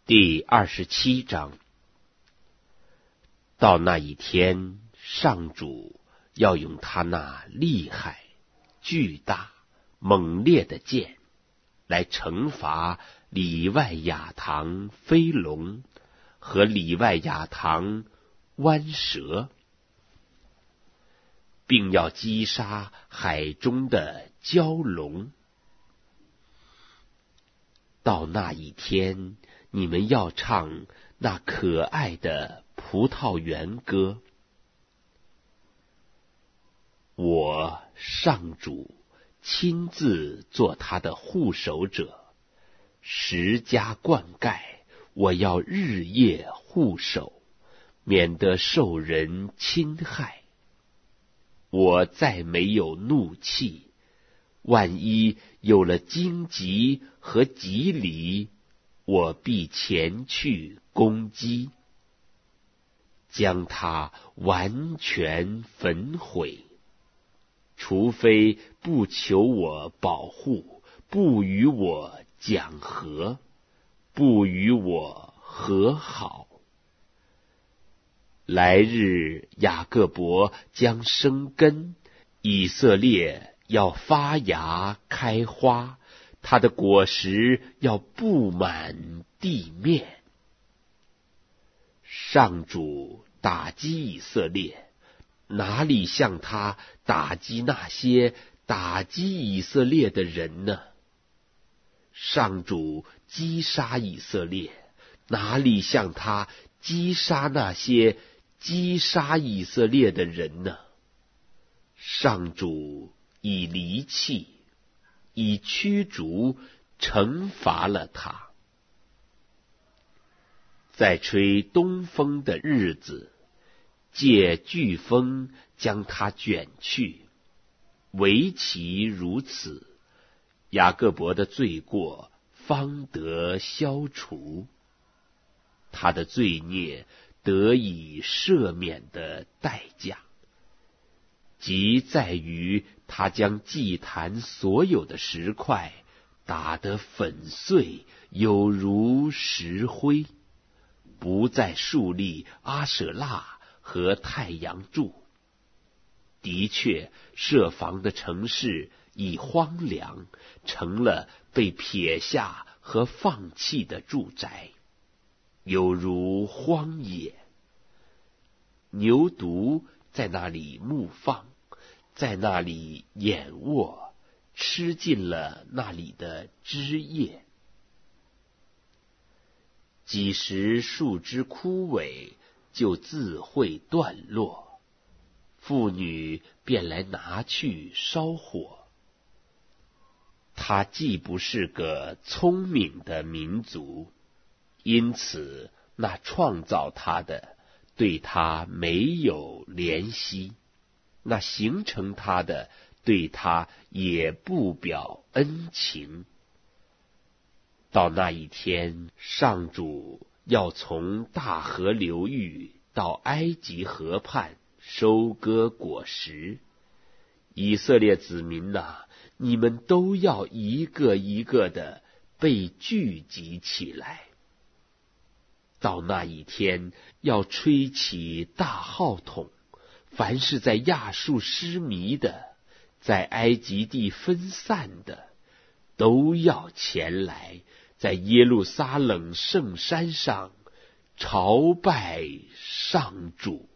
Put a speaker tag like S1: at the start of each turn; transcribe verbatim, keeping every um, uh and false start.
S1: 第二十七章。到那一天，上主要用他那厉害、巨大、猛烈的剑来惩罚里外亚堂飞龙和里外亚堂弯蛇，并要击杀海中的蛟龙。到那一天，你们要唱那可爱的葡萄园歌。我上主亲自做他的护守者，十家灌溉，我要日夜护守，免得受人侵害。我再没有怒气，万一有了荆棘和棘藜，我必前去攻击，将它完全焚毁，除非不求我保护，不与我讲和，不与我和好。来日雅各伯将生根，以色列要发芽开花，它的果实要布满地面。上主打击以色列，哪里像他打击那些打击以色列的人呢？上主击杀以色列，哪里像他击杀那些击杀以色列的人呢？上主以离弃，以驱逐惩罚了他。在吹东风的日子，借飓风将他卷去，唯其如此，雅各伯的罪过方得消除，他的罪孽得以赦免的代价，即在于他将祭坛所有的石块打得粉碎，有如石灰，不再树立阿舍拉和太阳柱。的确，设防的城市已荒凉，成了被撇下和放弃的住宅，有如荒野。牛犊在那里牧放，在那里眼卧，吃尽了那里的枝叶。几时树枝枯萎，就自会断落，妇女便来拿去烧火。他既不是个聪明的民族，因此那创造他的对他没有怜惜，那形成他的对他也不表恩情。到那一天，上主要从大河流域到埃及河畔收割果实。以色列子民哪，你们都要一个一个的被聚集起来。到那一天，要吹起大号筒，凡是在亚述失迷的，在埃及地分散的，都要前来，在耶路撒冷圣山上朝拜上主。